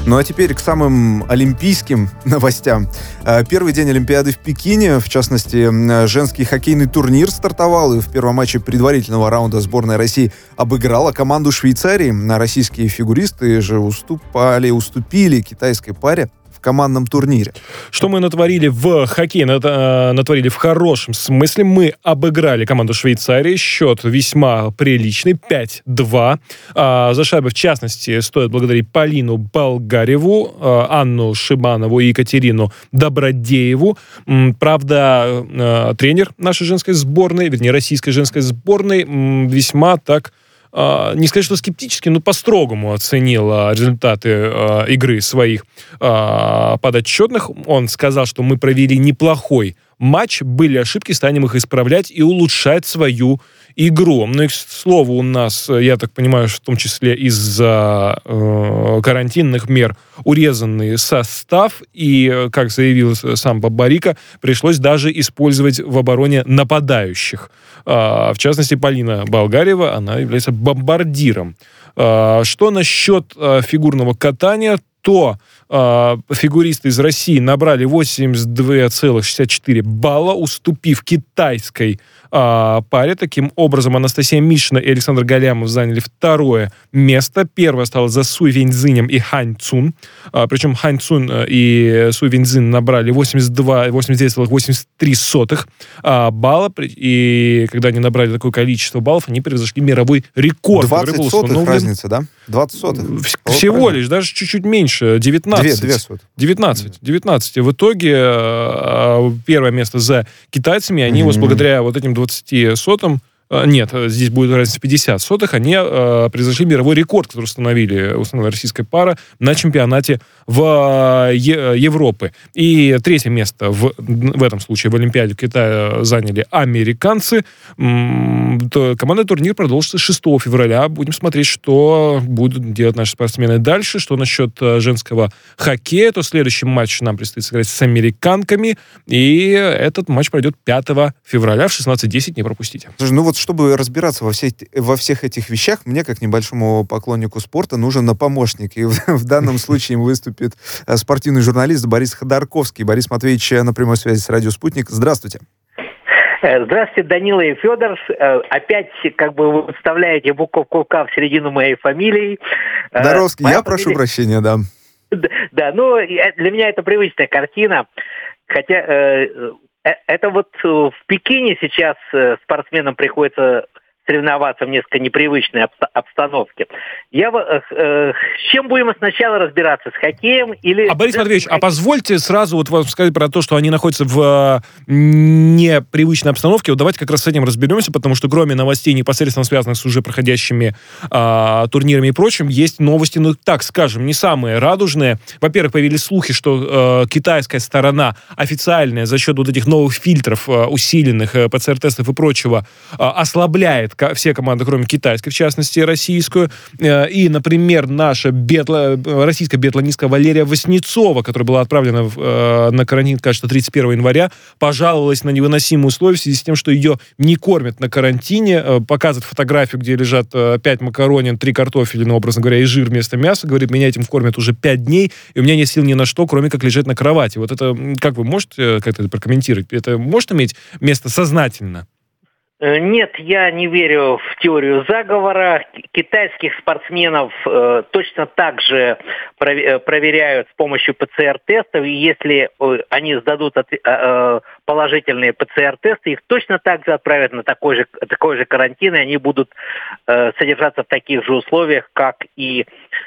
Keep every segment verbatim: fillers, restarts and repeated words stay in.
Ну а теперь к самым олимпийским новостям. Первый день Олимпиады в Пекине, в частности, женский хоккейный турнир стартовал, и в первом матче предварительного раунда сборная России обыграла команду Швейцарии. Российские фигуристы же уступали, уступили китайской паре в командном турнире. Что мы натворили в хоккее? Натворили в хорошем смысле. Мы обыграли команду Швейцарии. Счет весьма приличный. пять-два. За шайбы, в частности, стоит благодарить Полину Болгареву, Анну Шибанову и Екатерину Добродееву. Правда, тренер нашей женской сборной, вернее, российской женской сборной, весьма так... не сказать, что скептически, но по-строгому оценил а, результаты а, игры своих а, подотчетных. Он сказал, что мы провели неплохой матч, были ошибки, станем их исправлять и улучшать свою игру. Ну и, к слову, у нас, я так понимаю, в том числе из-за э, карантинных мер урезанный состав, и, как заявил сам Бабарика, пришлось даже использовать в обороне нападающих. Э, в частности, Полина Болгарева, она является бомбардиром. Э, что насчет э, фигурного катания, то э, фигуристы из России набрали восемьдесят два целых шестьдесят четыре балла, уступив китайской э, паре. Таким образом, Анастасия Мишина и Александр Галямов заняли второе место. Первое осталось за Суй Веньцзинем и Хань Цун. Э, причем Хань Цун и Суй Веньцзин набрали восемьдесят два, восемьдесят девять целых восемьдесят три сотых э, балла. И когда они набрали такое количество баллов, они превзошли мировой рекорд. двадцать сотых разница, да? двадцать сотых. Всего лишь, даже чуть-чуть меньше. девятнадцать. Две, две сотых. девятнадцать. девятнадцать. И в итоге э, первое место за китайцами, они mm-hmm. вот благодаря вот этим двадцати сотым, э, нет, здесь будет разница пятьдесят сотых, они э, превзошли мировой рекорд, который установили, установила российская пара на чемпионате в е- Европы. И третье место в, в этом случае в Олимпиаде в Китае заняли американцы. М- то, командный турнир продолжится шестого февраля. Будем смотреть, что будут делать наши спортсмены дальше. Что насчет женского хоккея, то следующий матч нам предстоит сыграть с американками. И этот матч пройдет пятого февраля в шестнадцать десять. Не пропустите. Слушай, ну вот чтобы разбираться во, всей, во всех этих вещах, мне, как небольшому поклоннику спорта, нужен помощник. И в, в данном случае им выступит спортивный журналист Борис Ходорковский. Борис Матвеевич на прямой связи с радио «Спутник». Здравствуйте. Здравствуйте, Данила и Федор. Опять как бы вы вставляете буковку «К» в середину моей фамилии. Доровский, Моя я фамилия... прошу прощения, да. Да, да, ну для меня это привычная картина. Хотя э, это вот в Пекине сейчас спортсменам приходится соревноваться в несколько непривычной обстановке. Я, э, э, с чем будем сначала разбираться? С хоккеем или... А, Борис Матвеевич, а позвольте сразу вот вам сказать про то, что они находятся в непривычной обстановке. Вот давайте как раз с этим разберемся, потому что кроме новостей, непосредственно связанных с уже проходящими э, турнирами и прочим, есть новости, ну так скажем, не самые радужные. Во-первых, появились слухи, что э, китайская сторона официальная за счет вот этих новых фильтров, э, усиленных э, ПЦР-тестов и прочего, э, ослабляет все команды, кроме китайской, в частности, российскую. И, например, наша биатло... российская биатлонистка Валерия Васнецова, которая была отправлена в, на карантин, кажется, тридцать первого января, пожаловалась на невыносимые условия в связи с тем, что ее не кормят на карантине. Показывает фотографию, где лежат пять макаронин, три картофеля, ну, образно говоря, и жир вместо мяса. Говорит, меня этим кормят уже пять дней, и у меня нет сил ни на что, кроме как лежать на кровати. Вот это, как вы можете как-то это прокомментировать? Это может иметь место сознательно? Нет, я не верю в теорию заговора. Китайских спортсменов э, точно так же про- проверяют с помощью ПЦР-тестов. И если э, они сдадут от, э, положительные ПЦР-тесты, их точно так же отправят на такой же, такой же карантин, и они будут э, содержаться в таких же условиях, как и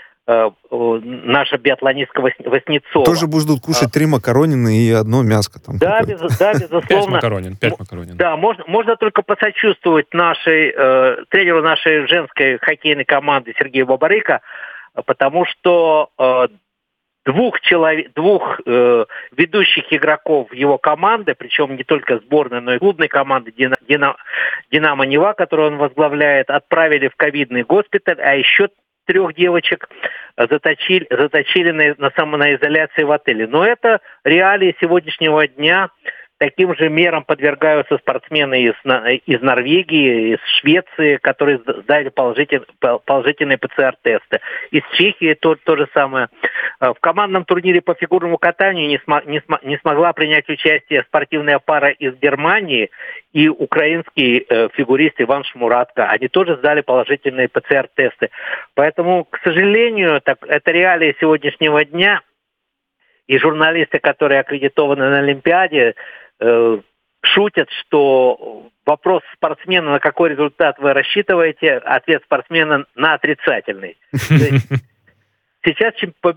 наша биатлонистка Васнецова. Тоже будут кушать а. три макаронины и одно мяско. Там да, без, да, безусловно. Пять макаронин, пять макаронин. Да, можно, можно только посочувствовать нашей, э, тренеру нашей женской хоккейной команды Сергею Бабарика, потому что э, двух, человек, двух э, ведущих игроков его команды, причем не только сборной, но и клубной команды Динамо, Динамо, Динамо Нева, которую он возглавляет, отправили в ковидный госпиталь, а еще трех девочек заточили, заточили на, на самоизоляции в отеле. Но это реалии сегодняшнего дня. Таким же мерам подвергаются спортсмены из, из Норвегии, из Швеции, которые сдали положительные, положительные ПЦР-тесты. Из Чехии то, то же самое. В командном турнире по фигурному катанию не, см- не, см- не смогла принять участие спортивная пара из Германии и украинский э, фигурист Иван Шмуратко. Они тоже сдали положительные ПЦР-тесты. Поэтому, к сожалению, так, это реалии сегодняшнего дня. И журналисты, которые аккредитованы на Олимпиаде, э, шутят, что вопрос спортсмена, на какой результат вы рассчитываете, ответ спортсмена на отрицательный. Сейчас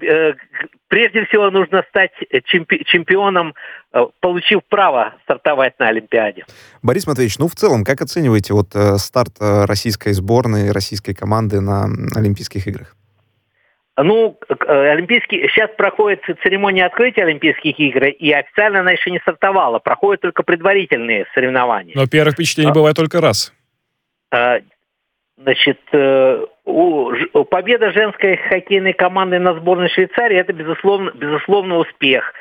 прежде всего нужно стать чемпионом, получив право стартовать на Олимпиаде. Борис Матвеевич, ну в целом, как оцениваете вот старт российской сборной, российской команды на Олимпийских играх? Ну, олимпийский... сейчас проходит церемония открытия Олимпийских игр, и официально она еще не стартовала. Проходят только предварительные соревнования. Но первых впечатлений а... бывает только раз. А, значит, у... победа женской хоккейной команды на сборной Швейцарии – это, безусловно, безусловно, успех.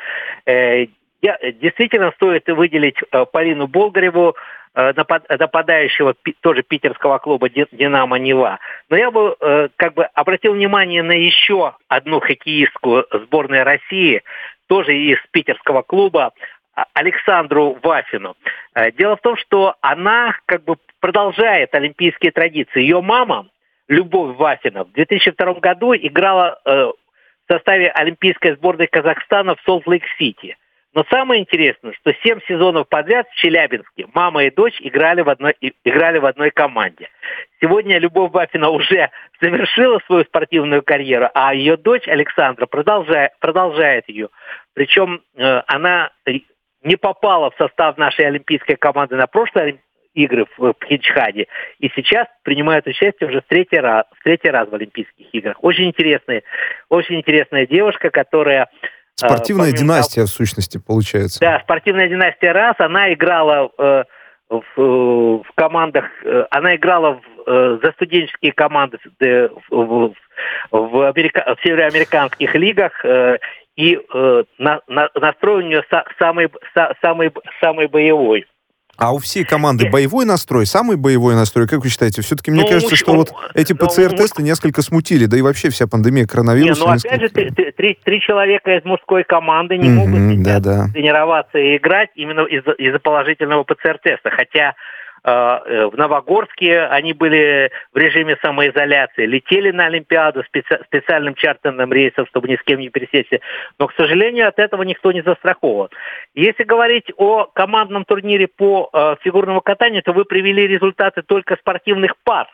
Я... Действительно, стоит выделить Полину Болгареву, нападающего тоже питерского клуба «Динамо Нева». Но я бы э, как бы обратил внимание на еще одну хоккеистку сборной России, тоже из питерского клуба, Александру Вафину. Дело в том, что она как бы продолжает олимпийские традиции. Ее мама, Любовь Вафина, в две тысячи втором году играла э, в составе олимпийской сборной Казахстана в Солт-Лейк-Сити. Но самое интересное, что семь сезонов подряд в Челябинске мама и дочь играли в одной, играли в одной команде. Сегодня Любовь Вафина уже завершила свою спортивную карьеру, а ее дочь Александра продолжает, продолжает ее. Причем э, она не попала в состав нашей олимпийской команды на прошлые игры в Пхенчхане, и сейчас принимает участие уже в третий раз, в третий раз в Олимпийских играх. Очень интересная, очень интересная девушка, которая... Спортивная помимо династия, того, в сущности, получается. Да, спортивная династия раз. Она играла э, в, в командах, э, она играла в, э, за студенческие команды в, в, в, Америка, в североамериканских лигах. Э, и э, на, на, настрой у нее са, самый, са, самый, самый боевой. А у всей команды боевой настрой, самый боевой настрой, как вы считаете? Все-таки мне ну, кажется, что вот эти ПЦР-тесты несколько смутили, да и вообще вся пандемия коронавируса. Не, ну опять же, три, три, три человека из мужской команды не mm-hmm, могут да, да. тренироваться и играть именно из-за, из-за положительного ПЦР-теста, хотя э, в Новогорске они были в режиме самоизоляции, летели на Олимпиаду специ- специальным чартерным рейсом, чтобы ни с кем не пересечься, но, к сожалению, от этого никто не застрахован. Если говорить о командном турнире по э, фигурному катанию, то вы привели результаты только спортивных пар.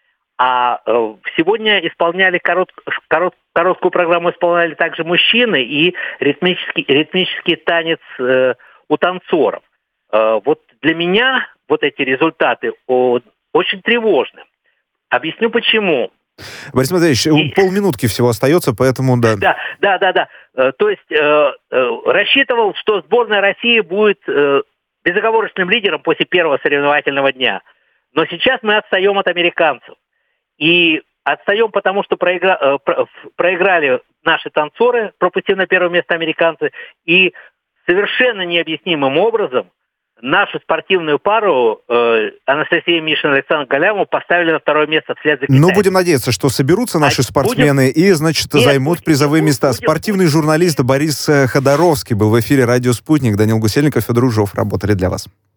А э, сегодня исполняли корот, корот, короткую программу исполняли также мужчины и ритмический, ритмический танец э, у танцоров. Э, вот для меня вот эти результаты о, очень тревожны. Объясню почему. Борис Матвеевич, и... полминутки всего остается, поэтому да. Да, да, да, да. Э, то есть э, э, рассчитывал, что сборная России будет э, безоговорочным лидером после первого соревновательного дня. Но сейчас мы отстаем от американцев. И отстаем, потому что проигра... э, про... проиграли наши танцоры, пропустив на первое место американцы, и совершенно необъяснимым образом нашу спортивную пару э, Анастасия Мишина и Александр Галямов поставили на второе место вслед за Китаем. Ну, будем надеяться, что соберутся наши а спортсмены будем... и, значит, Нет, займут будем, призовые места. Будем, Спортивный будем. журналист Борис Ходоровский был в эфире «Радио Спутник». Данил Гусельников, Федор Ужов работали для вас.